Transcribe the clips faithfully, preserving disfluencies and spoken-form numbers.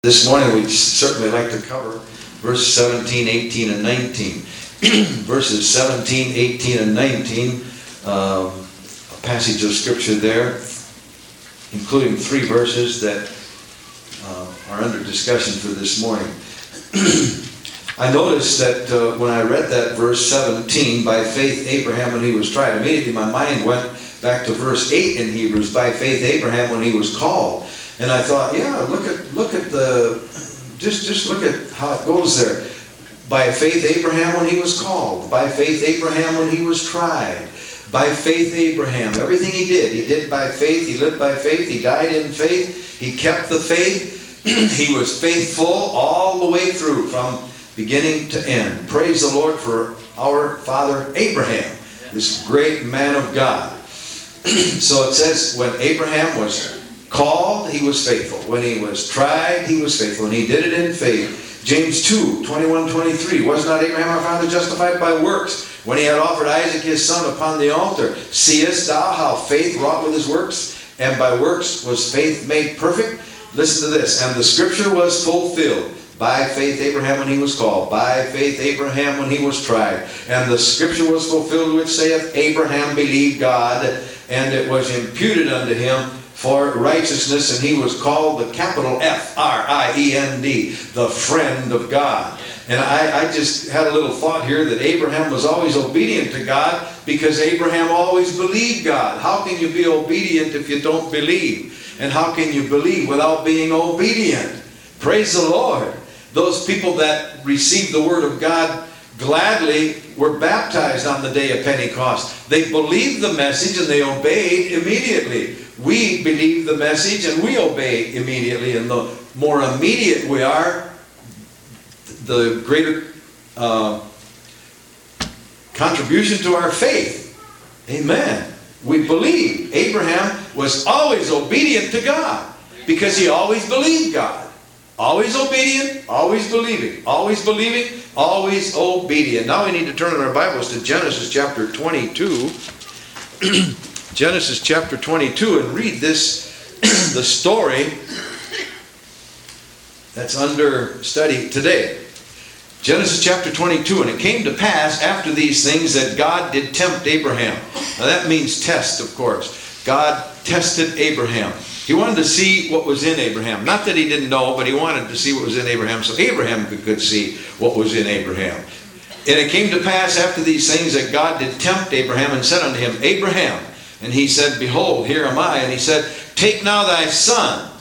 This morning we'd certainly like to cover verses seventeen, eighteen, and nineteen. Verses seventeen, eighteen, and nineteen, um, a passage of scripture there, including three verses that uh, are under discussion for this morning. I noticed that uh, when I read that verse seventeen, by faith Abraham when he was tried, immediately my mind went back to verse eight in Hebrews, by faith Abraham when he was called. And I thought, yeah, look at look at the, just just look at how it goes there. By faith Abraham when he was called. By faith Abraham when he was tried. By faith Abraham. Everything he did, he did by faith. He lived by faith. He died in faith. He kept the faith. He was faithful all the way through from beginning to end. Praise the Lord for our father Abraham, this great man of God. So it says when Abraham was called, he was faithful. When he was tried, he was faithful. And he did it in faith. James two, twenty-one, twenty-three. Was not Abraham our father justified by works when he had offered Isaac his son upon the altar? Seest thou how faith wrought with his works? And by works was faith made perfect? Listen to this. And the scripture was fulfilled. By faith Abraham when he was called. By faith Abraham when he was tried. And the scripture was fulfilled which saith, Abraham believed God, and it was imputed unto him for righteousness, and he was called the capital F R I E N D, the friend of God. And I, I just had a little thought here that Abraham was always obedient to God because Abraham always believed God. How can you be obedient if you don't believe? And how can you believe without being obedient? Praise the Lord. Those people that received the word of God gladly were baptized on the day of Pentecost. They believed the message and they obeyed immediately. We believe the message and we obey immediately. And the more immediate we are, the greater uh, contribution to our faith. Amen. We believe. Abraham was always obedient to God because he always believed God. Always obedient, always believing. Always believing, always obedient. Now we need to turn in our Bibles to Genesis chapter twenty-two. Genesis chapter twenty-two, and read this, the story that's under study today. Genesis chapter twenty-two, and it came to pass after these things that God did tempt Abraham. Now that means test, of course. God tested Abraham. He wanted to see what was in Abraham. Not that he didn't know, but he wanted to see what was in Abraham so Abraham could, could see what was in Abraham. And it came to pass after these things that God did tempt Abraham and said unto him, Abraham. And he said, Behold, here am I. And he said, Take now thy son,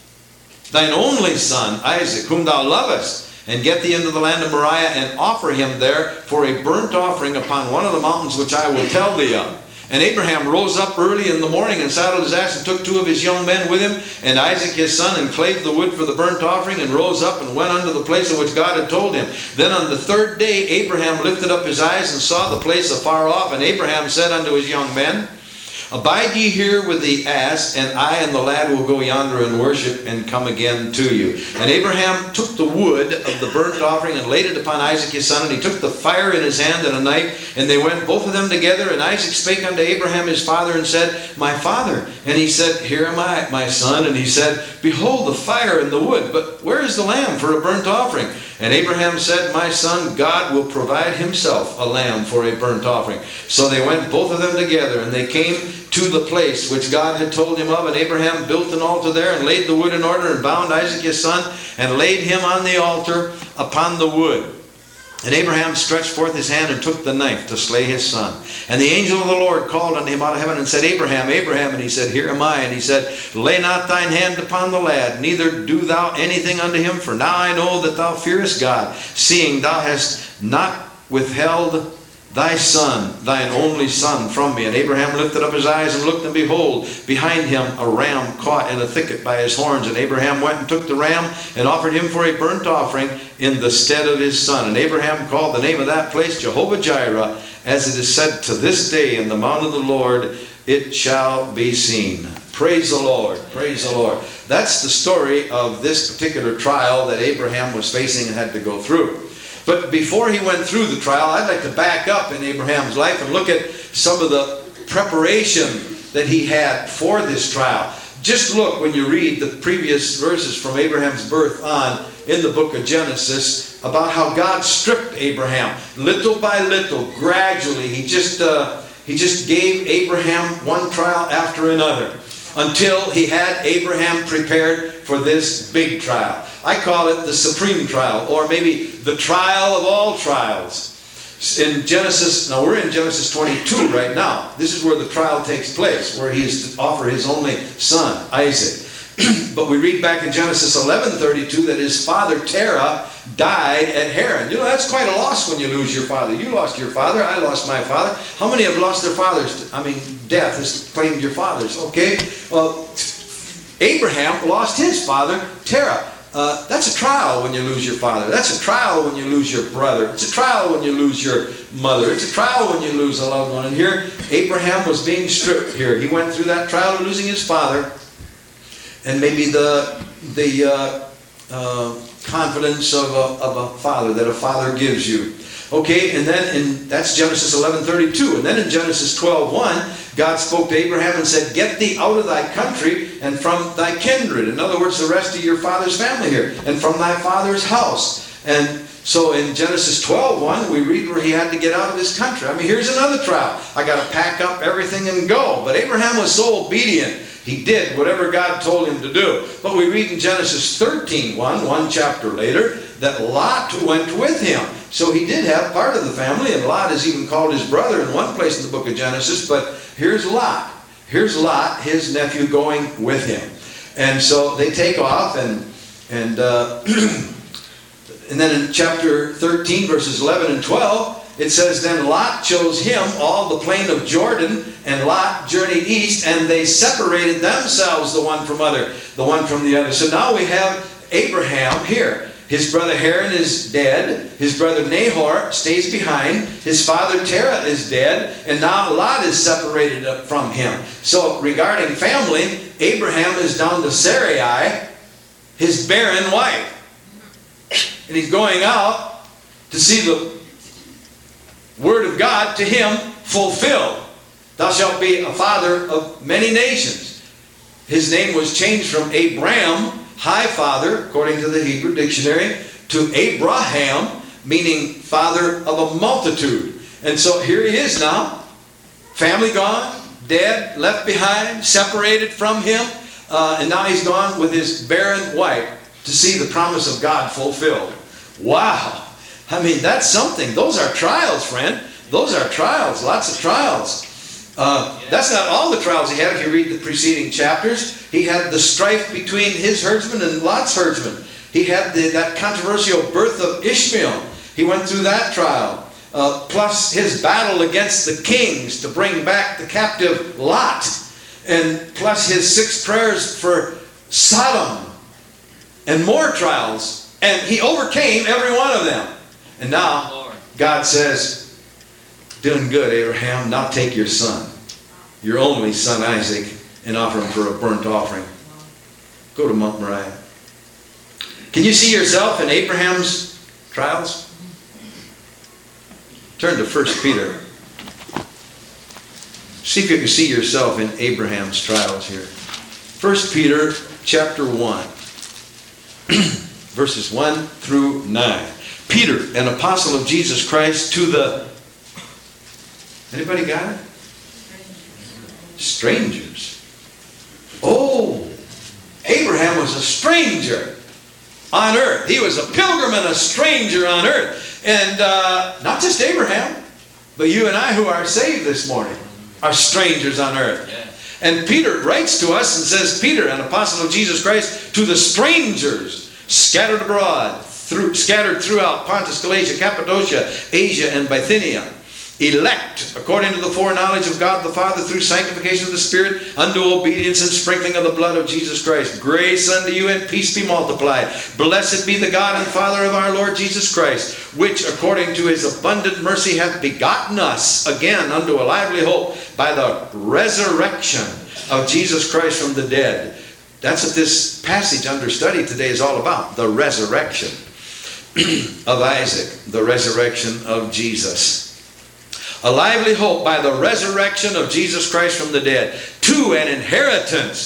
thine only son, Isaac, whom thou lovest, and get thee into the land of Moriah, and offer him there for a burnt offering upon one of the mountains which I will tell thee of. And Abraham rose up early in the morning and saddled his ass and took two of his young men with him, and Isaac his son, and clave the wood for the burnt offering, and rose up and went unto the place of which God had told him. Then on the third day Abraham lifted up his eyes and saw the place afar off, and Abraham said unto his young men, Abide ye here with the ass, and I and the lad will go yonder and worship, and come again to you. And Abraham took the wood of the burnt offering and laid it upon Isaac his son, and he took the fire in his hand and a knife, and they went both of them together. And Isaac spake unto Abraham his father and said, My father. And he said, Here am I, my son. And he said, Behold the fire and the wood, but where is the lamb for a burnt offering? And Abraham said, My son, God will provide himself a lamb for a burnt offering. So they went both of them together, and they came to the place which God had told him of. And Abraham built an altar there, and laid the wood in order, and bound Isaac his son, and laid him on the altar upon the wood. And Abraham stretched forth his hand and took the knife to slay his son. And the angel of the Lord called unto him out of heaven and said, Abraham, Abraham. And he said, Here am I. And he said, Lay not thine hand upon the lad, neither do thou anything unto him. For now I know that thou fearest God, seeing thou hast not withheld thy son, thine only son, from me. And Abraham lifted up his eyes and looked, and behold, behind him a ram caught in a thicket by his horns. And Abraham went and took the ram and offered him for a burnt offering in the stead of his son. And Abraham called the name of that place Jehovah-Jireh, as it is said to this day, In the mount of the Lord it shall be seen. Praise the Lord. Praise the Lord. That's the story of this particular trial that Abraham was facing and had to go through. But before he went through the trial, I'd like to back up in Abraham's life and look at some of the preparation that he had for this trial. just look when you read the previous verses from Abraham's birth on in the book of Genesis about how God stripped Abraham little by little, gradually. He just uh, he just gave Abraham one trial after another until he had Abraham prepared for this big trial. I call it the supreme trial, or maybe the trial of all trials. In Genesis, now we're in Genesis twenty-two right now. This is where the trial takes place, where he is to offer his only son, Isaac. But we read back in Genesis eleven thirty-two that his father Terah died at Haran. You know, that's quite a loss when you lose your father. You lost your father, I lost my father. How many have lost their fathers? I mean, death has claimed your fathers, okay? Well, Abraham lost his father, Terah. Uh, that's a trial when you lose your father. That's a trial when you lose your brother. It's a trial when you lose your mother. It's a trial when you lose a loved one. And here, Abraham was being stripped here. He went through that trial of losing his father, and maybe the the uh, uh, confidence of a, of a father that a father gives you. Okay, and then in that's Genesis eleven thirty-two, and then in Genesis twelve one, God spoke to Abraham and said, "Get thee out of thy country and from thy kindred." In other words, the rest of your father's family here, and from thy father's house. And so in Genesis twelve one, we read where he had to get out of his country. I mean, here's another trial. I got to pack up everything and go. But Abraham was so obedient. He did whatever God told him to do. But we read in Genesis thirteen one, one chapter later, that Lot went with him. So he did have part of the family, and Lot is even called his brother in one place in the book of Genesis. But here's Lot. Here's Lot, his nephew, going with him. And so they take off, and and uh, and then in chapter thirteen, verses eleven and twelve, it says, "Then Lot chose him all the plain of Jordan, and Lot journeyed east, and they separated themselves, the one from other, the one from the other." So now we have Abraham here. His brother Haran is dead. His brother Nahor stays behind. His father Terah is dead. And now Lot is separated from him. So regarding family, Abraham is down to Sarai, his barren wife. And he's going out to see the word of God to him fulfilled. "Thou shalt be a father of many nations." His name was changed from Abram, high father, according to the Hebrew dictionary, to Abraham, meaning father of a multitude. And so here he is now, family gone, dead, left behind, separated from him, uh, and now he's gone with his barren wife to see the promise of God fulfilled. Wow! I mean, that's something. Those are trials, friend. Those are trials, lots of trials. Uh, that's not all the trials he had. If you read the preceding chapters, he had the strife between his herdsmen and Lot's herdsmen. He had the, that controversial birth of Ishmael. He went through that trial. Uh, plus his battle against the kings to bring back the captive Lot. And plus his six prayers for Sodom. And more trials. And he overcame every one of them. And now God says, "Doing good, Abraham. Now take your son, your only son Isaac, and offer him for a burnt offering. Go to Mount Moriah." Can you see yourself in Abraham's trials? Turn to First Peter. See if you can see yourself in Abraham's trials here. First Peter chapter one, verses one through nine. Peter, an apostle of Jesus Christ, to the... Anybody got it? Strangers. Oh, Abraham was a stranger on earth. He was a pilgrim and a stranger on earth. And uh, not just Abraham, but you and I who are saved this morning are strangers on earth. Yeah. And Peter writes to us and says, Peter, an apostle of Jesus Christ, to the strangers scattered abroad, through, scattered throughout Pontus, Galatia, Cappadocia, Asia, and Bithynia, elect according to the foreknowledge of God the Father through sanctification of the Spirit unto obedience and sprinkling of the blood of Jesus Christ. Grace unto you and peace be multiplied. Blessed be the God and Father of our Lord Jesus Christ, which according to his abundant mercy hath begotten us again unto a lively hope by the resurrection of Jesus Christ from the dead. That's what this passage under study today is all about. The resurrection of Isaac. The resurrection of Jesus. A lively hope by the resurrection of Jesus Christ from the dead, to an inheritance,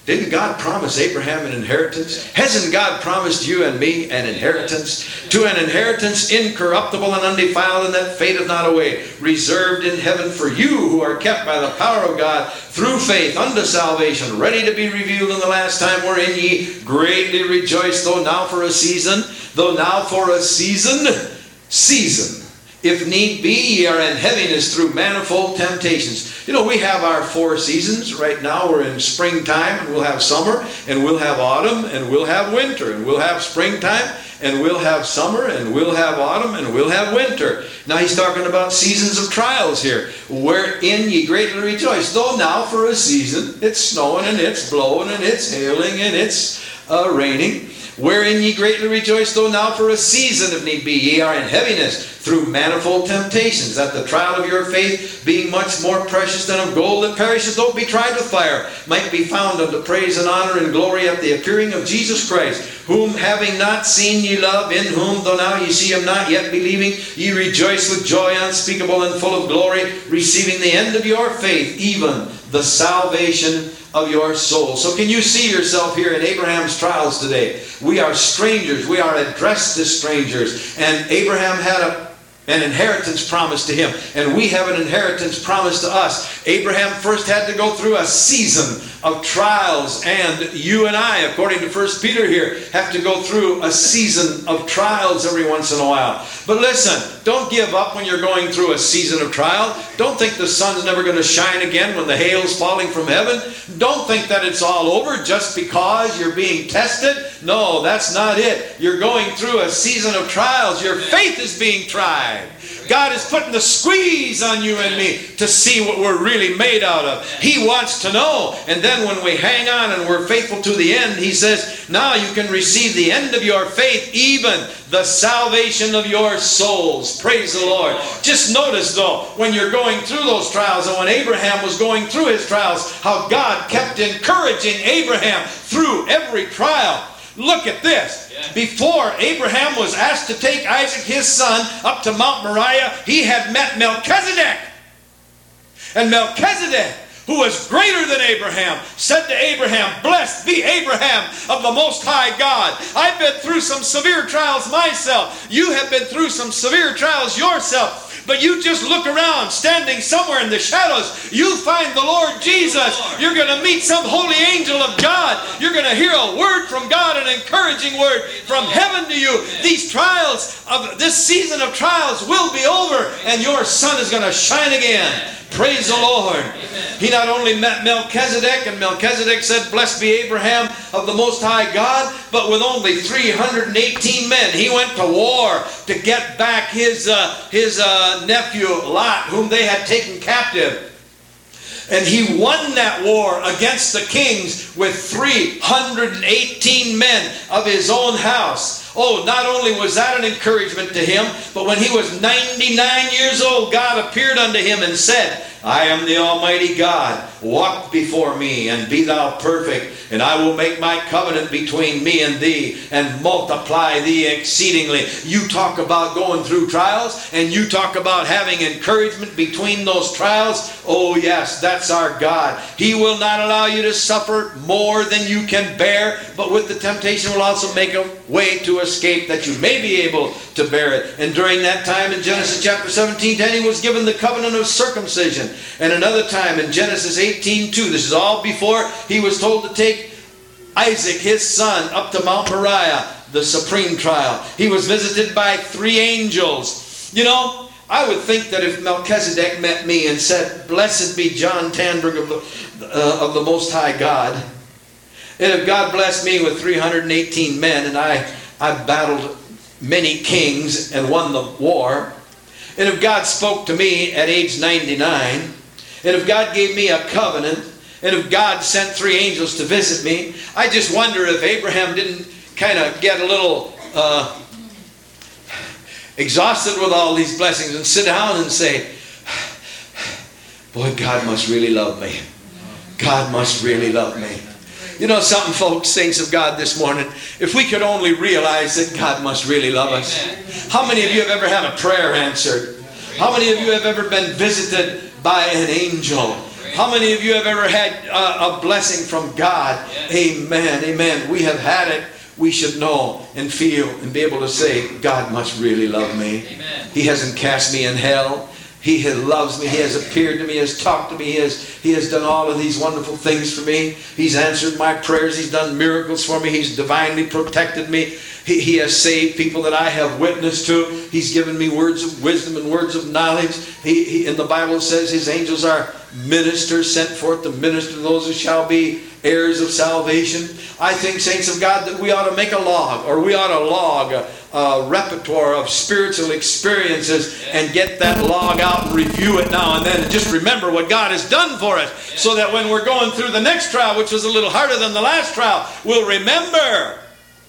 Didn't God promise Abraham an inheritance? Hasn't God promised you and me an inheritance? To an inheritance incorruptible and undefiled, and that fadeth not away, reserved in heaven for you who are kept by the power of God through faith unto salvation, ready to be revealed in the last time, wherein ye greatly rejoice, though now for a season, though now for a season, season, if need be, ye are in heaviness through manifold temptations. You know, we have our four seasons. Right now we're in springtime, and we'll have summer, and we'll have autumn, and we'll have winter, and we'll have springtime, and we'll have summer, and we'll have autumn, and we'll have winter. Now he's talking about seasons of trials here, wherein ye greatly rejoice. Though now for a season, it's snowing, and it's blowing, and it's hailing, and it's uh, raining. Wherein ye greatly rejoice, though now for a season, if need be, ye are in heaviness through manifold temptations, that the trial of your faith, being much more precious than of gold that perisheth, though be tried with fire, might be found unto praise and honor and glory at the appearing of Jesus Christ, whom having not seen ye love, in whom, though now ye see him not, yet believing, ye rejoice with joy unspeakable and full of glory, receiving the end of your faith, even the salvation of your soul. So can you see yourself here in Abraham's trials today? We are strangers. We are addressed as strangers. And Abraham had a, an inheritance promised to him. And we have an inheritance promised to us. Abraham first had to go through a season of trials. And you and I, according to First Peter here, have to go through a season of trials every once in a while. But listen, don't give up when you're going through a season of trial. Don't think the sun's never going to shine again when the hail's falling from heaven. Don't think that it's all over just because you're being tested. No, that's not it. You're going through a season of trials. Your faith is being tried. God is putting the squeeze on you and me to see what we're really made out of. He wants to know. And then when we hang on and we're faithful to the end, he says, now you can receive the end of your faith, even the salvation of your souls. Praise the Lord. Just notice though, when you're going through those trials, and when Abraham was going through his trials, how God kept encouraging Abraham through every trial. Look at this. Before Abraham was asked to take Isaac, his son, up to Mount Moriah, he had met Melchizedek. And Melchizedek, who was greater than Abraham, said to Abraham, blessed be Abraham of the Most High God. I've been through some severe trials myself. You have been through some severe trials yourself. But you just look around, standing somewhere in the shadows, you find the Lord Jesus. You're going to meet some holy angel of God. You're going to hear a word from God, an encouraging word from heaven to you. These trials, of this season of trials will be over, and your sun is going to shine again. Praise the Lord. He not only met Melchizedek, and Melchizedek said, blessed be Abraham of the Most High God, but with only three hundred eighteen men, he went to war to get back his, uh, his uh, nephew Lot, whom they had taken captive. And he won that war against the kings with three hundred eighteen men of his own house. Oh, not only was that an encouragement to him, but when he was ninety-nine years old, God appeared unto him and said, I am the Almighty God. Walk before me and be thou perfect, and I will make my covenant between me and thee and multiply thee exceedingly. You talk about going through trials, and you talk about having encouragement between those trials. Oh yes, that's our God. He will not allow you to suffer more than you can bear, but with the temptation will also make a way to escape that you may be able to bear it. And during that time in Genesis chapter seventeen ten, he was given the covenant of circumcision. And another time in Genesis eighteen two, this is all before he was told to take Isaac, his son, up to Mount Moriah, the supreme trial. He was visited by three angels. You know, I would think that if Melchizedek met me and said, blessed be John Tanberg of the, uh, of the Most High God, and if God blessed me with three hundred eighteen men, and I, I battled many kings and won the war, and if God spoke to me at age ninety-nine, and if God gave me a covenant, and if God sent three angels to visit me, I just wonder if Abraham didn't kind of get a little uh, exhausted with all these blessings and sit down and say, boy, God must really love me. God must really love me. You know something, folks, saints of God, this morning, if we could only realize that God must really love us. How many of you have ever had a prayer answered? How many of you have ever been visited by an angel? How many of you have ever had a, a blessing from God? Yes. Amen, amen. We have had it. We should know and feel and be able to say, God must really love me. Amen. He hasn't cast me in hell. He has loves me. He has appeared to me. He has talked to me. He has, he has done all of these wonderful things for me. He's answered my prayers. He's done miracles for me. He's divinely protected me. He, he has saved people that I have witnessed to. He's given me words of wisdom and words of knowledge. He, he, in the Bible says his angels are ministers sent forth to minister to those who shall be heirs of salvation. I think, saints of God, that we ought to make a log, or we ought to log a, a repertoire of spiritual experiences and get that log out and review it now and then, and just remember what God has done for us, so that when we're going through the next trial, which was a little harder than the last trial, we'll remember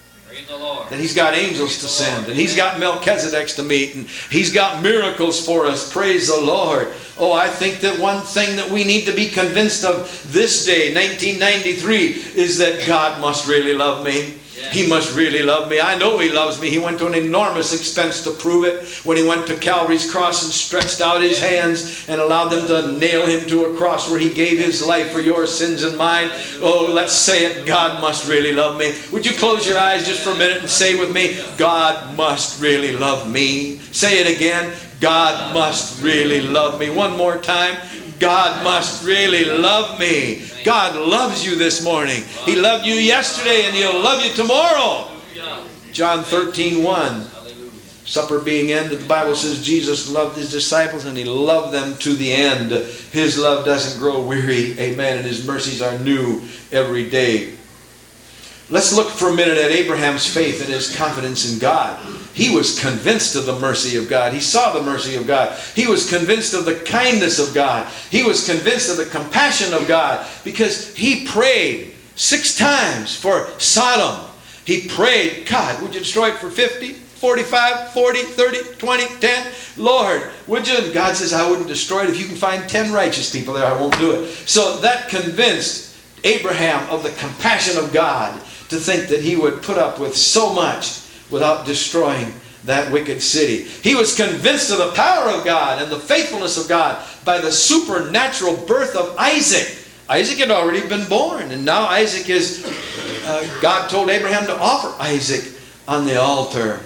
that He's got angels to send, and He's got Melchizedeks to meet, and He's got miracles for us. Praise the Lord. Oh, I think that one thing that we need to be convinced of this day, nineteen ninety-three, is that God must really love me. He must really love me. I know He loves me. He went to an enormous expense to prove it when He went to Calvary's cross and stretched out His hands and allowed them to nail Him to a cross where He gave His life for your sins and mine. Oh, let's say it. God must really love me. Would you close your eyes just for a minute and say with me, God must really love me. Say it again. God must really love me. One more time. God must really love me. God loves you this morning. He loved you yesterday, and He'll love you tomorrow. John thirteen one. Supper being ended, the Bible says Jesus loved His disciples, and He loved them to the end. His love doesn't grow weary. Amen. And His mercies are new every day. Let's look for a minute at Abraham's faith and his confidence in God. He was convinced of the mercy of God. He saw the mercy of God. He was convinced of the kindness of God. He was convinced of the compassion of God, because he prayed six times for Sodom. He prayed, God, would you destroy it for fifty, forty-five, forty, thirty, twenty, ten? Lord, would you? And God says, I wouldn't destroy it. If you can find ten righteous people there, I won't do it. So that convinced Abraham of the compassion of God, to think that he would put up with so much without destroying that wicked city. He was convinced of the power of God and the faithfulness of God by the supernatural birth of Isaac. Isaac had already been born, and now Isaac is, uh, God told Abraham to offer Isaac on the altar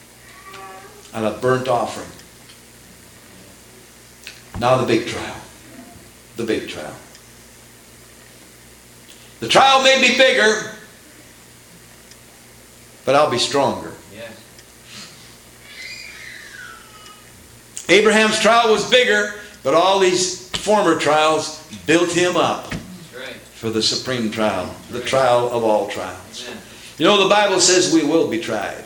on a burnt offering. Now the big trial. The big trial. The trial may be bigger, but I'll be stronger. Yes. Abraham's trial was bigger, but all these former trials built him up. That's right. For the supreme trial, That's the right. trial of all trials. Amen. You know, the Bible says we will be tried.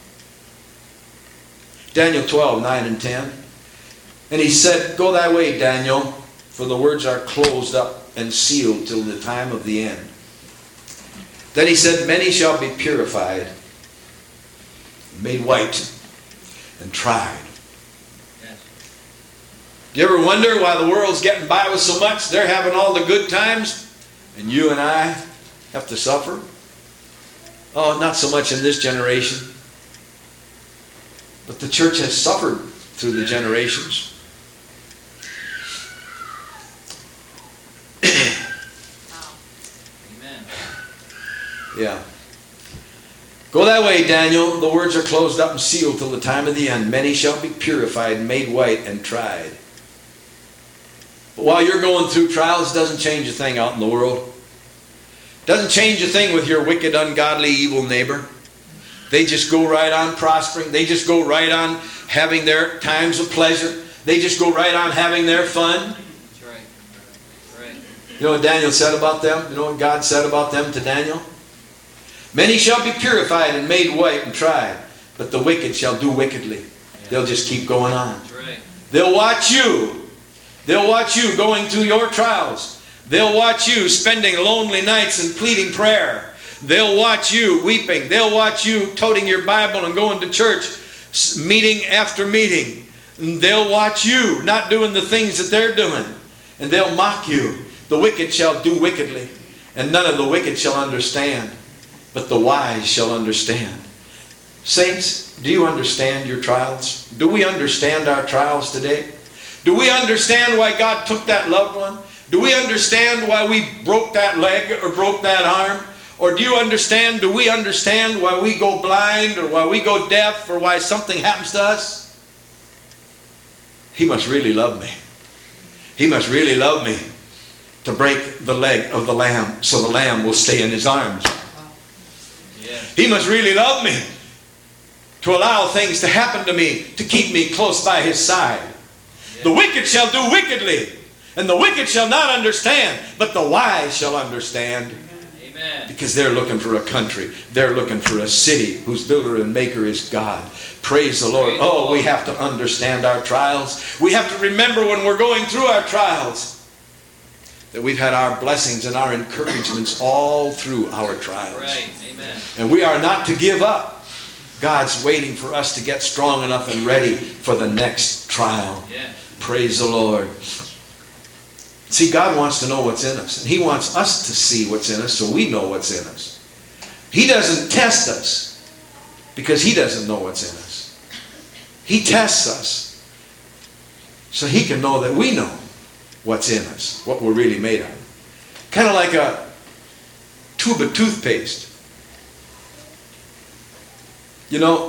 Daniel twelve, nine and ten. And he said, Go thy way, Daniel, for the words are closed up and sealed till the time of the end. Then he said, Many shall be purified, made white, and tried. Yes. Do you ever wonder why the world's getting by with so much? They're having all the good times, and you and I have to suffer? Oh, not so much in this generation. But the church has suffered through the generations. Amen. Yeah. Go that way, Daniel. The words are closed up and sealed till the time of the end. Many shall be purified, made white, and tried. But while you're going through trials, it doesn't change a thing out in the world. It doesn't change a thing with your wicked, ungodly, evil neighbor. They just go right on prospering. They just go right on having their times of pleasure. They just go right on having their fun. That's right. That's right. You know what Daniel said about them? You know what God said about them to Daniel? Many shall be purified and made white and tried, but the wicked shall do wickedly. Yeah. They'll just keep going on. That's right. They'll watch you. They'll watch you going through your trials. They'll watch you spending lonely nights and pleading prayer. They'll watch you weeping. They'll watch you toting your Bible and going to church, meeting after meeting. And they'll watch you not doing the things that they're doing. And they'll mock you. The wicked shall do wickedly, and none of the wicked shall understand, but the wise shall understand. Saints, do you understand your trials? Do we understand our trials today? Do we understand why God took that loved one Do we understand why we broke that leg or broke that arm? Or do you understand, do we understand why we go blind or why we go deaf or why something happens to us? He must really love me. He must really love me to break the leg of the lamb so the lamb will stay in his arms. Yeah. He must really love me to allow things to happen to me to keep me close by his side. Yeah. The wicked shall do wickedly, and the wicked shall not understand, but the wise shall understand. Amen. Because they're looking for a country. They're looking for a city whose builder and maker is God. Praise the Lord. Oh, we have to understand our trials. We have to remember when we're going through our trials that we've had our blessings and our encouragements all through our trials. Right. Amen. And we are not to give up. God's waiting for us to get strong enough and ready for the next trial. Yeah. Praise the Lord. See, God wants to know what's in us. And he wants us to see what's in us so we know what's in us. He doesn't test us because he doesn't know what's in us. He tests us so he can know that we know what's in us, what we're really made of. Kind of like a tube of toothpaste. You know,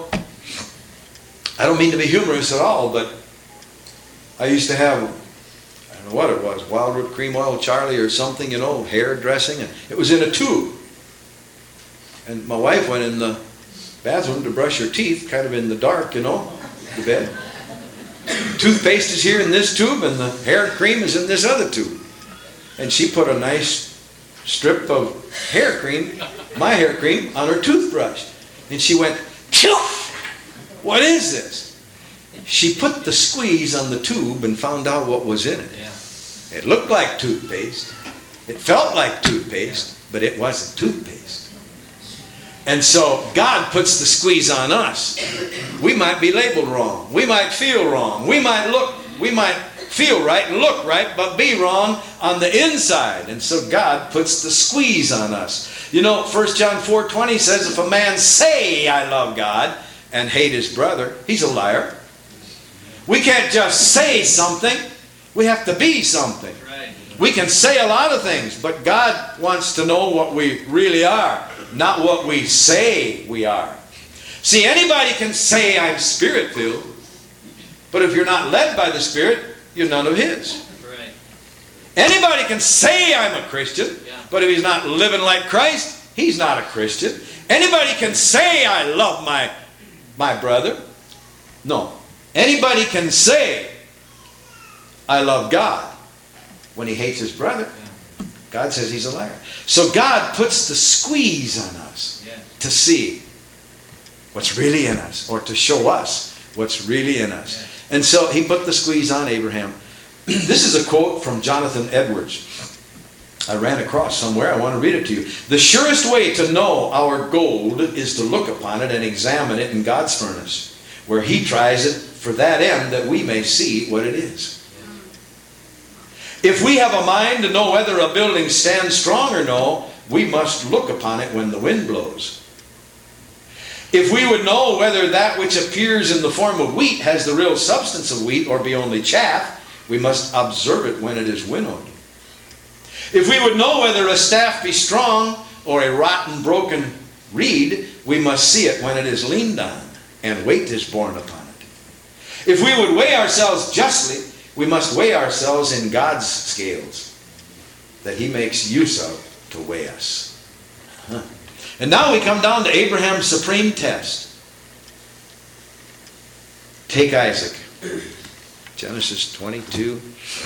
I don't mean to be humorous at all, but I used to have, I don't know what it was, Wildwood Cream Oil Charlie or something, you know, hair dressing, and it was in a tube. And my wife went in the bathroom to brush her teeth, kind of in the dark, you know, the bed. Toothpaste is here in this tube, and the hair cream is in this other tube. And she put a nice strip of hair cream, my hair cream, on her toothbrush. And she went, phew! What is this? She put the squeeze on the tube and found out what was in it. Yeah. It looked like toothpaste. It felt like toothpaste, but it wasn't toothpaste. And so God puts the squeeze on us. We might be labeled wrong. We might feel wrong. We might look, we might feel right and look right, but be wrong on the inside. And so God puts the squeeze on us. You know, First John four twenty says, if a man say, I love God, and hate his brother, he's a liar. We can't just say something. We have to be something. Right. We can say a lot of things, but God wants to know what we really are, not what we say we are. See, anybody can say I'm Spirit-filled, but if you're not led by the Spirit, you're none of His. Right. Anybody can say I'm a Christian, yeah. but if he's not living like Christ, he's not a Christian. Anybody can say I love my, my brother. No. Anybody can say I love God when he hates his brother. Yeah. God says he's a liar. So God puts the squeeze on us yeah. to see what's really in us, or to show us what's really in us. Yeah. And so he put the squeeze on Abraham. This is a quote from Jonathan Edwards. I ran across somewhere. I want to read it to you. The surest way to know our gold is to look upon it and examine it in God's furnace, where he tries it for that end that we may see what it is. If we have a mind to know whether a building stands strong or no, we must look upon it when the wind blows. If we would know whether that which appears in the form of wheat has the real substance of wheat or be only chaff, we must observe it when it is winnowed. If we would know whether a staff be strong or a rotten, broken reed, we must see it when it is leaned on and weight is borne upon it. If we would weigh ourselves justly, we must weigh ourselves in God's scales that he makes use of to weigh us. Huh. And now we come down to Abraham's supreme test. Take Isaac. Genesis twenty-two.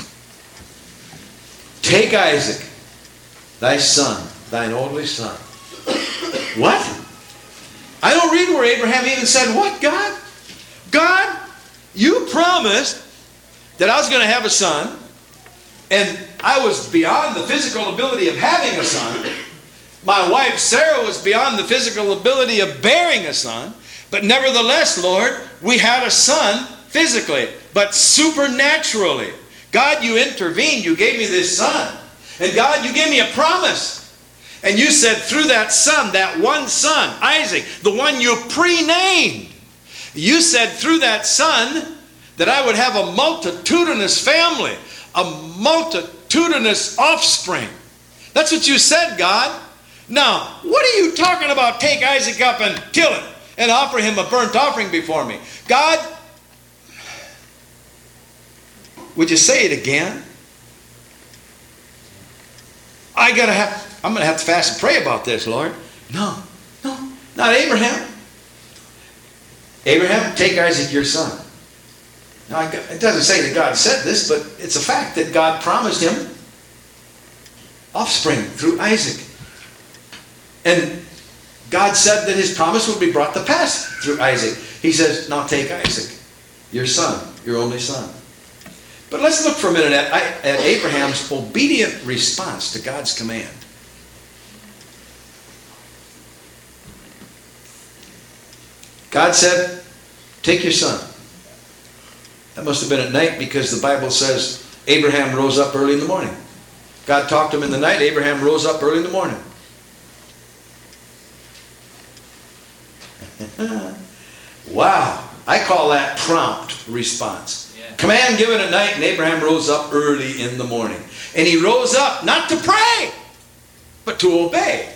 Take Isaac, thy son, thine only son. What? I don't read where Abraham even said, what, God? God, you promised that I was going to have a son, and I was beyond the physical ability of having a son. My wife Sarah was beyond the physical ability of bearing a son, but nevertheless, Lord, we had a son physically, but supernaturally. God, you intervened. You gave me this son. And God, you gave me a promise. And you said through that son, that one son, Isaac, the one you pre-named, you said through that son that I would have a multitudinous family, a multitude multitudinous offspring. That's what you said, God. Now, what are you talking about? Take Isaac up and kill him and offer him a burnt offering before me. God, would you say it again? I gotta have, I'm going to have to fast and pray about this, Lord. No, no, not Abraham. Abraham, take Isaac your son. Now, it doesn't say that God said this, but it's a fact that God promised him offspring through Isaac. And God said that his promise would be brought to pass through Isaac. He says, now take Isaac, your son, your only son. But let's look for a minute at, at Abraham's obedient response to God's command. God said, take your son. That must have been at night, because the Bible says Abraham rose up early in the morning. God talked to him in the night. Abraham rose up early in the morning. Wow. I call that prompt response. Yeah. Command given at night, and Abraham rose up early in the morning. And he rose up not to pray, but to obey.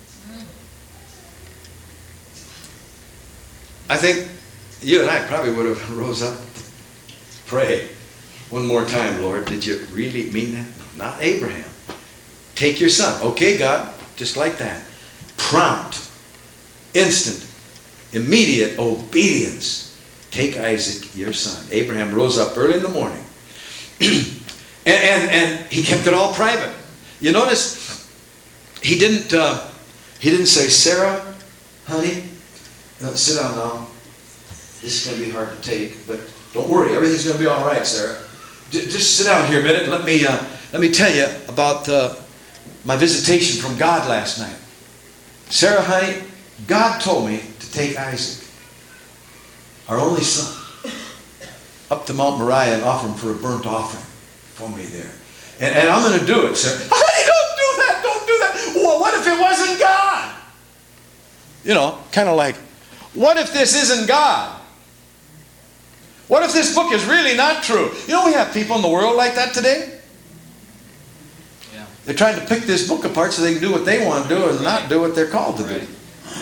I think you and I probably would have rose up to pray one more time. Lord, did you really mean that? No, not Abraham. Take your son. Okay, God, just like that. Prompt, instant, immediate obedience. Take Isaac, your son. Abraham rose up early in the morning. and, and, and he kept it all private. You notice, he didn't, uh, he didn't say, Sarah, honey, no, sit down now. This is going to be hard to take, but don't worry, everything's going to be all right, Sarah. J- just sit down here a minute. Let me, uh, let me tell you about uh, my visitation from God last night. Sarah, honey, God told me to take Isaac, our only son, up to Mount Moriah and offer him for a burnt offering for me there. And, and I'm going to do it, Sarah. Honey, don't do that, don't do that. Well, what if it wasn't God? You know, kind of like, what if this isn't God? What if this book is really not true? You know, we have people in the world like that today. Yeah. They're trying to pick this book apart so they can do what they want to do and not do what they're called to do.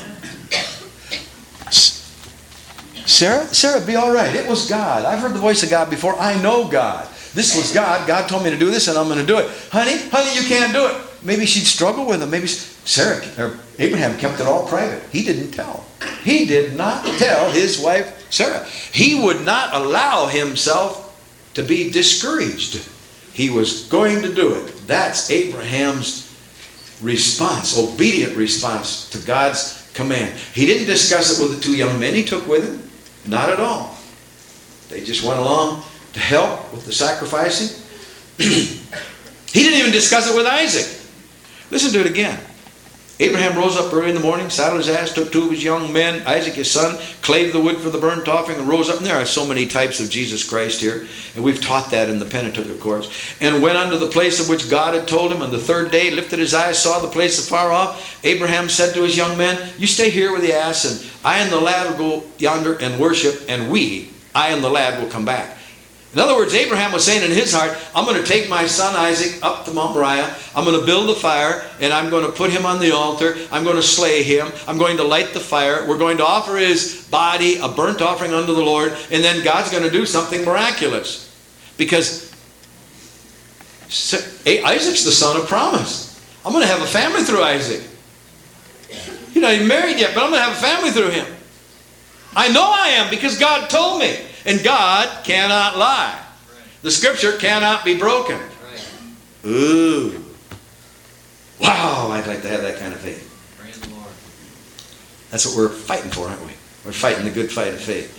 Sarah, Sarah, be all right. It was God. I've heard the voice of God before. I know God. This was God. God told me to do this, and I'm going to do it. Honey, honey, you can't do it. Maybe she'd struggle with him. Maybe Sarah or Abraham kept it all private. He didn't tell. He did not tell his wife Sarah. He would not allow himself to be discouraged. He was going to do it. That's Abraham's response, obedient response to God's command. He didn't discuss it with the two young men he took with him. Not at all. They just went along to help with the sacrificing. He didn't even discuss it with Isaac. Listen to it again. Abraham rose up early in the morning, saddled his ass, took two of his young men, Isaac his son, clave the wood for the burnt offering, and rose up. And there are so many types of Jesus Christ here, and we've taught that in the Pentateuch, of course. And went unto the place of which God had told him. On the third day, lifted his eyes, saw the place afar off. Abraham said to his young men, you stay here with the ass, and I and the lad will go yonder and worship, and we, I and the lad, will come back. In other words, Abraham was saying in his heart, I'm going to take my son Isaac up to Mount Moriah. I'm going to build a fire, and I'm going to put him on the altar. I'm going to slay him. I'm going to light the fire. We're going to offer his body a burnt offering unto the Lord, and then God's going to do something miraculous. Because Isaac's the son of promise. I'm going to have a family through Isaac. He's not even married yet, but I'm going to have a family through him. I know I am, because God told me. And God cannot lie. The scripture cannot be broken. Ooh. Wow, I'd like to have that kind of faith. Praise the Lord. That's what we're fighting for, aren't we? We're fighting the good fight of faith.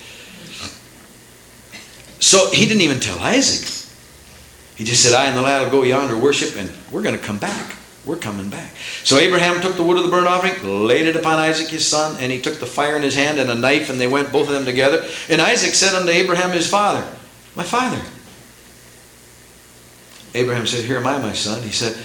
So he didn't even tell Isaac. He just said, I and the lad will go yonder, worship, and we're going to come back. We're coming back. So Abraham took the wood of the burnt offering, laid it upon Isaac his son, and he took the fire in his hand and a knife, and they went both of them together. And Isaac said unto Abraham his father, my father. Abraham said, here am I, my son. He said,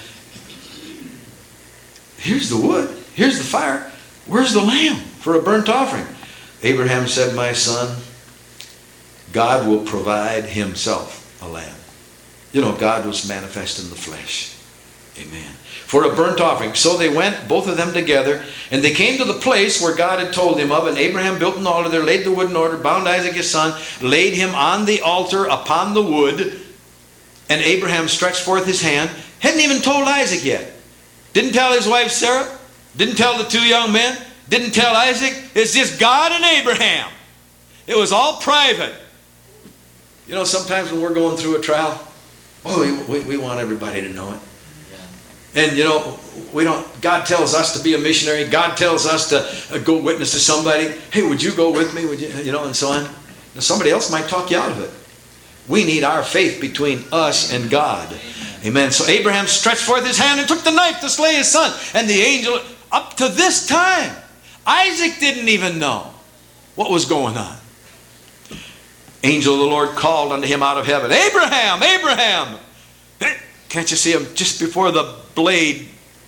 here's the wood, here's the fire, where's the lamb for a burnt offering? Abraham said, my son, God will provide himself a lamb. You know, God was manifest in the flesh. Amen. For a burnt offering. So they went, both of them together, and they came to the place where God had told him of. And Abraham built an altar there, laid the wood in order, bound Isaac his son, laid him on the altar upon the wood. And Abraham stretched forth his hand. Hadn't even told Isaac yet. Didn't tell his wife Sarah. Didn't tell the two young men. Didn't tell Isaac. It's just God and Abraham. It was all private. You know, sometimes when we're going through a trial, oh, we, we want everybody to know it. And you know, we don't, God tells us to be a missionary. God tells us to uh, go witness to somebody. Hey, would you go with me? Would you, you know, and so on. And somebody else might talk you out of it. We need our faith between us and God. Amen. So Abraham stretched forth his hand and took the knife to slay his son. And the angel, up to this time, Isaac didn't even know what was going on. Angel of the Lord called unto him out of heaven, Abraham, Abraham. Can't you see him just before the blade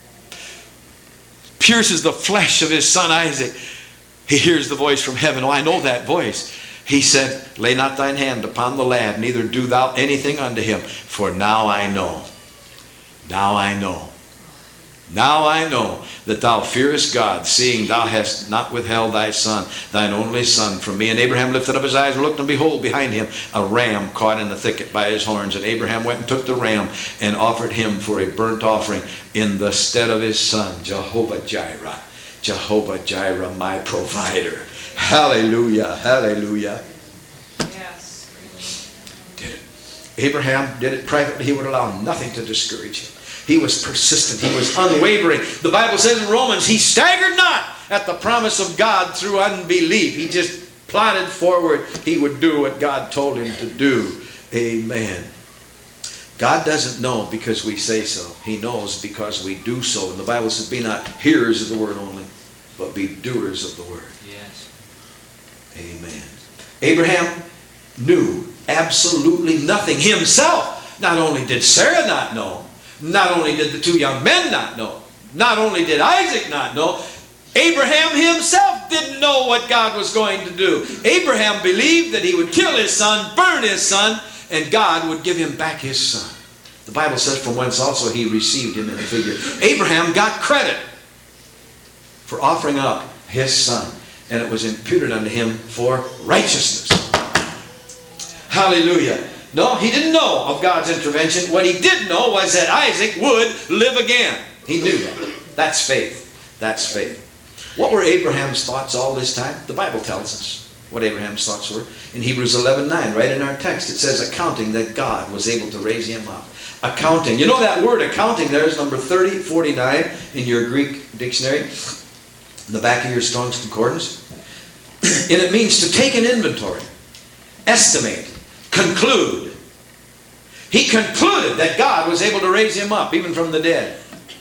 pierces the flesh of his son Isaac? He hears the voice from heaven. Oh, I know that voice. He said, lay not thine hand upon the lad, neither do thou anything unto him. For now I know, now I know, now I know that thou fearest God, seeing thou hast not withheld thy son, thine only son, from me. And Abraham lifted up his eyes and looked, and behold, behind him a ram caught in the thicket by his horns. And Abraham went and took the ram and offered him for a burnt offering in the stead of his son. Jehovah Jireh, Jehovah Jireh, my provider. Hallelujah, hallelujah. Yes. Did it. Abraham did it privately. He would allow nothing to discourage him. He was persistent. He was unwavering. The Bible says in Romans, he staggered not at the promise of God through unbelief. He just plodded forward. He would do what God told him to do. Amen. God doesn't know because we say so. He knows because we do so. And the Bible says, be not hearers of the word only, but be doers of the word. Yes. Amen. Abraham knew absolutely nothing himself. Not only did Sarah not know, not only did the two young men not know, not only did Isaac not know, Abraham himself didn't know what God was going to do. Abraham believed that he would kill his son, burn his son, and God would give him back his son. The Bible says, from whence also he received him in the figure. Abraham got credit for offering up his son, and it was imputed unto him for righteousness. Hallelujah. No, he didn't know of God's intervention. What he did know was that Isaac would live again. He knew that. That's faith. That's faith. What were Abraham's thoughts all this time? The Bible tells us what Abraham's thoughts were. In Hebrews eleven nine, right in our text, it says, accounting that God was able to raise him up. Accounting. You know that word accounting there is number thirty forty-nine in your Greek dictionary, in the back of your Strong's Concordance. And it means to take an inventory, estimate, conclude. He concluded that God was able to raise him up, even from the dead.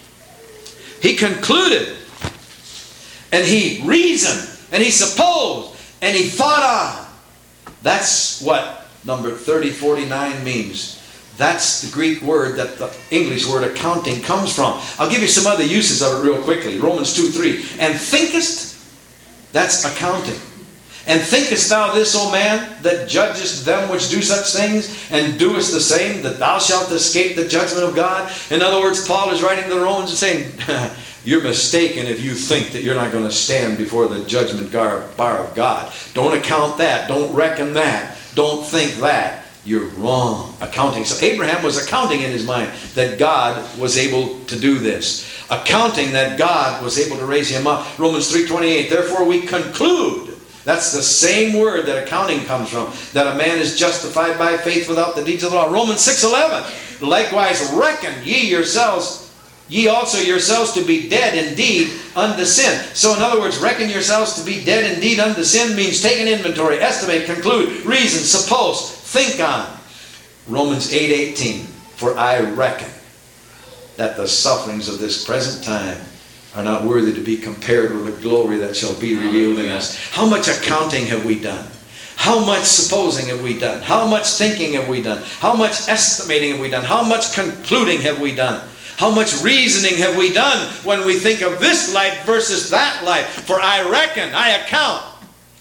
He concluded, and he reasoned, and he supposed, and he thought on. That's what number thirty forty-nine means. That's the Greek word that the English word accounting comes from. I'll give you some other uses of it real quickly. Romans two three. And thinkest, that's accounting. And thinkest thou this, O man, that judgest them which do such things, and doest the same, that thou shalt escape the judgment of God? In other words, Paul is writing to the Romans and saying, you're mistaken if you think that you're not going to stand before the judgment bar of God. Don't account that. Don't reckon that. Don't think that. You're wrong. Accounting. So Abraham was accounting in his mind that God was able to do this. Accounting that God was able to raise him up. Romans three twenty-eight. Therefore we conclude. That's the same word that accounting comes from. That a man is justified by faith without the deeds of the law. Romans six eleven. Likewise reckon ye yourselves, ye also yourselves to be dead indeed unto sin. So in other words, reckon yourselves to be dead indeed unto sin means take an inventory, estimate, conclude, reason, suppose, think on. Romans eight eighteen. For I reckon that the sufferings of this present time are not worthy to be compared with the glory that shall be revealed in us. How much accounting have we done? How much supposing have we done? How much thinking have we done? How much estimating have we done? How much concluding have we done? How much reasoning have we done when we think of this life versus that life? For I reckon, I account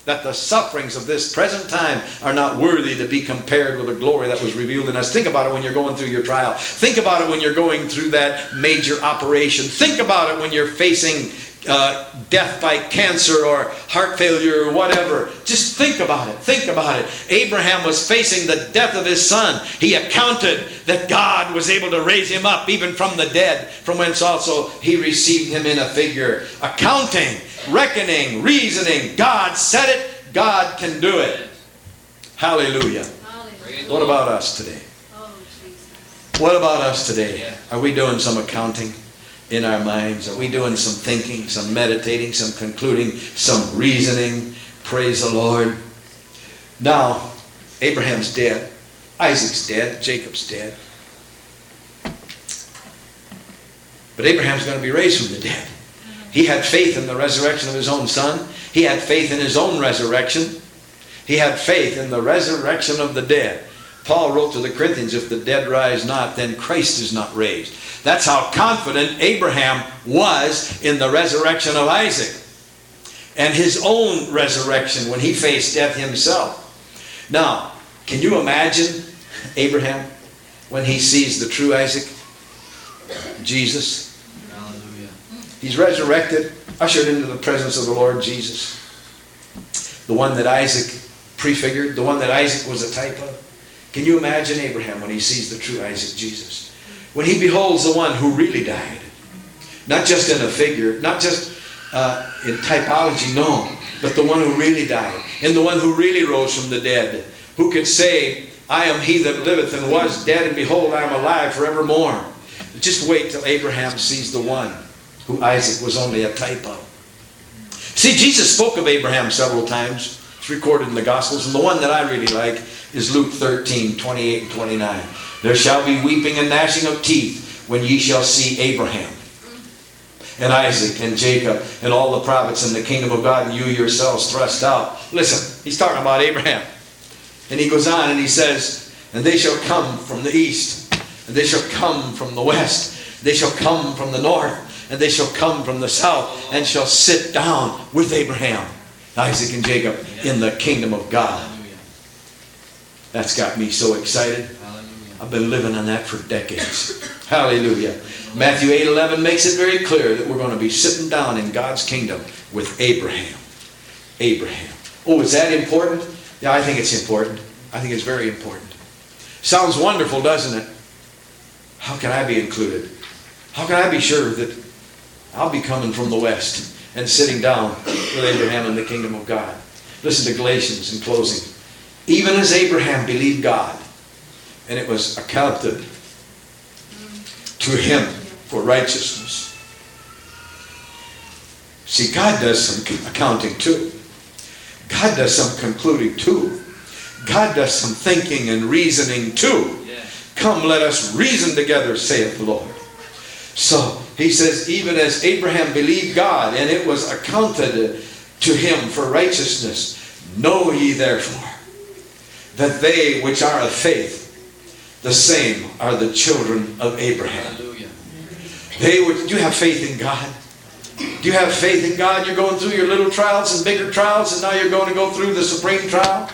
that the sufferings of this present time are not worthy to be compared with the glory that was revealed in us. Think about it when you're going through your trial. Think about it when you're going through that major operation. Think about it when you're facing uh, death by cancer or heart failure or whatever. Just think about it. Think about it. Abraham was facing the death of his son. He accounted that God was able to raise him up even from the dead, from whence also he received him in a figure. Accounting, reckoning, reasoning. God said it. God can do it. Hallelujah. Hallelujah. What about us today? Oh, Jesus. What about us today? Are we doing some accounting in our minds? Are we doing some thinking, some meditating, some concluding, some reasoning? Praise the Lord. Now, Abraham's dead. Isaac's dead. Jacob's dead. But Abraham's going to be raised from the dead. He had faith in the resurrection of his own son. He had faith in his own resurrection. He had faith in the resurrection of the dead. Paul wrote to the Corinthians, if the dead rise not, then Christ is not raised. That's how confident Abraham was in the resurrection of Isaac and his own resurrection when he faced death himself. Now, can you imagine Abraham when he sees the true Isaac, Jesus? Hallelujah. He's resurrected, ushered into the presence of the Lord Jesus. The one that Isaac prefigured, the one that Isaac was a type of. Can you imagine Abraham when he sees the true Isaac, Jesus? When he beholds the one who really died. Not just in a figure, not just uh, in typology, no. But the one who really died. And the one who really rose from the dead. Who could say, I am he that liveth and was dead, and behold, I am alive forevermore. Just wait till Abraham sees the one who Isaac was only a type of. See, Jesus spoke of Abraham several times. It's recorded in the Gospels. And the one that I really like is Luke thirteen, twenty-eight and twenty-nine. There shall be weeping and gnashing of teeth when ye shall see Abraham and Isaac and Jacob and all the prophets in the kingdom of God, and you yourselves thrust out. Listen, he's talking about Abraham. And he goes on and he says, and they shall come from the east, and they shall come from the west, they shall come from the north, and they shall come from the south, and shall sit down with Abraham, Isaac, and Jacob in the kingdom of God. That's got me so excited. I've been living on that for decades. Hallelujah. Matthew eight eleven makes it very clear that we're going to be sitting down in God's kingdom with Abraham. Abraham. Oh, is that important? Yeah, I think it's important. I think it's very important. Sounds wonderful, doesn't it? How can I be included? How can I be sure that I'll be coming from the west and sitting down with Abraham in the kingdom of God? Listen to Galatians in closing. Even as Abraham believed God, and it was accounted to him for righteousness. See, God does some accounting too. God does some concluding too. God does some thinking and reasoning too. Come, let us reason together, saith the Lord. So, he says, even as Abraham believed God, and it was accounted to him for righteousness, know ye therefore that they which are of faith, the same are the children of Abraham. Hallelujah. They would, do you have faith in God? Do you have faith in God? You're going through your little trials and bigger trials, and now you're going to go through the supreme trial.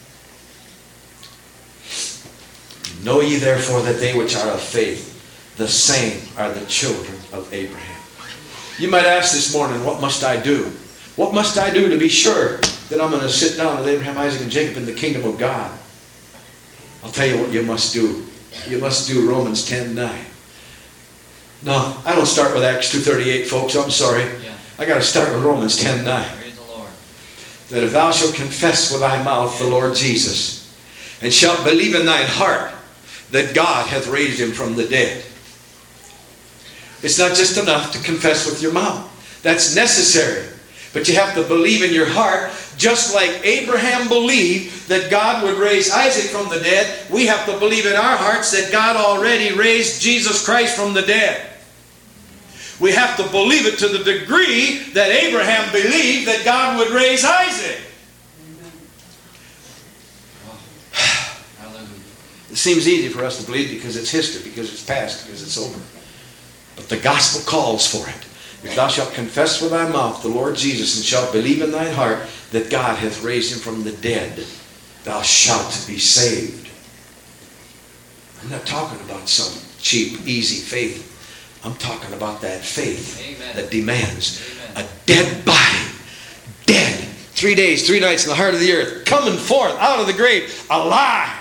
Know ye therefore that they which are of faith, the same are the children of Abraham. You might ask this morning, what must I do? What must I do to be sure that I'm going to sit down with Abraham, Isaac, and Jacob in the kingdom of God? I'll tell you what you must do. You must do Romans ten nine. No, I don't start with Acts two thirty-eight, folks. I'm sorry. Yeah. I got to start with Romans ten nine. Praise the Lord. That if thou shalt confess with thy mouth the Lord Jesus, and shalt believe in thine heart that God hath raised him from the dead. It's not just enough to confess with your mouth. That's necessary. But you have to believe in your heart, just like Abraham believed that God would raise Isaac from the dead. We have to believe in our hearts that God already raised Jesus Christ from the dead. We have to believe it to the degree that Abraham believed that God would raise Isaac. It seems easy for us to believe because it's history, because it's past, because it's over. But the gospel calls for it. If thou shalt confess with thy mouth the Lord Jesus, and shalt believe in thine heart that God hath raised him from the dead, thou shalt be saved. I'm not talking about some cheap, easy faith. I'm talking about that faith Amen. That demands Amen. A dead body, dead, three days, three nights in the heart of the earth, coming forth out of the grave, alive.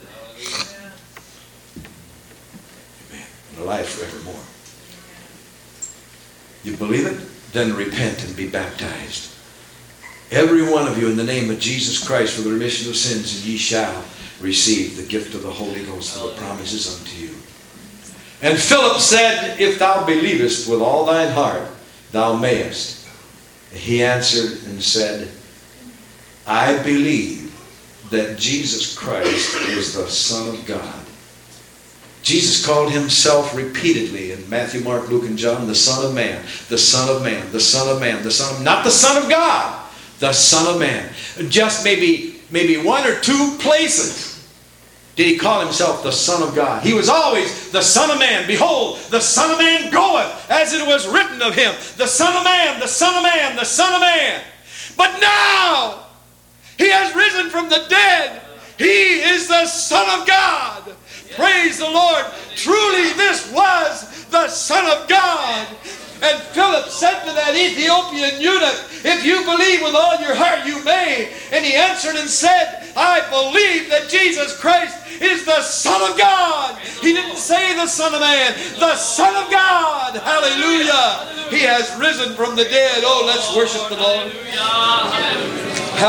Amen. And alive forevermore. You believe it? Then repent and be baptized. Every one of you in the name of Jesus Christ for the remission of sins, and ye shall receive the gift of the Holy Ghost, for the promises unto you. And Philip said, if thou believest with all thine heart, thou mayest. He answered and said, I believe that Jesus Christ is the Son of God. Jesus called himself repeatedly in Matthew, Mark, Luke, and John, the Son of Man, the Son of Man, the Son of Man, the Son of, not the Son of God, the Son of Man. Just maybe, maybe one or two places did he call himself the Son of God. He was always the Son of Man. Behold, the Son of Man goeth, as it was written of him. The Son of Man, the Son of Man, the Son of Man. But now, he has risen from the dead. He is the Son of God. Praise the Lord. Truly this was the Son of God. And Philip said to that Ethiopian eunuch, if you believe with all your heart, you may. And he answered and said, I believe that Jesus Christ is the Son of God. He didn't say the Son of Man, the Son of God. Hallelujah. He has risen from the dead. Oh, let's worship the Lord.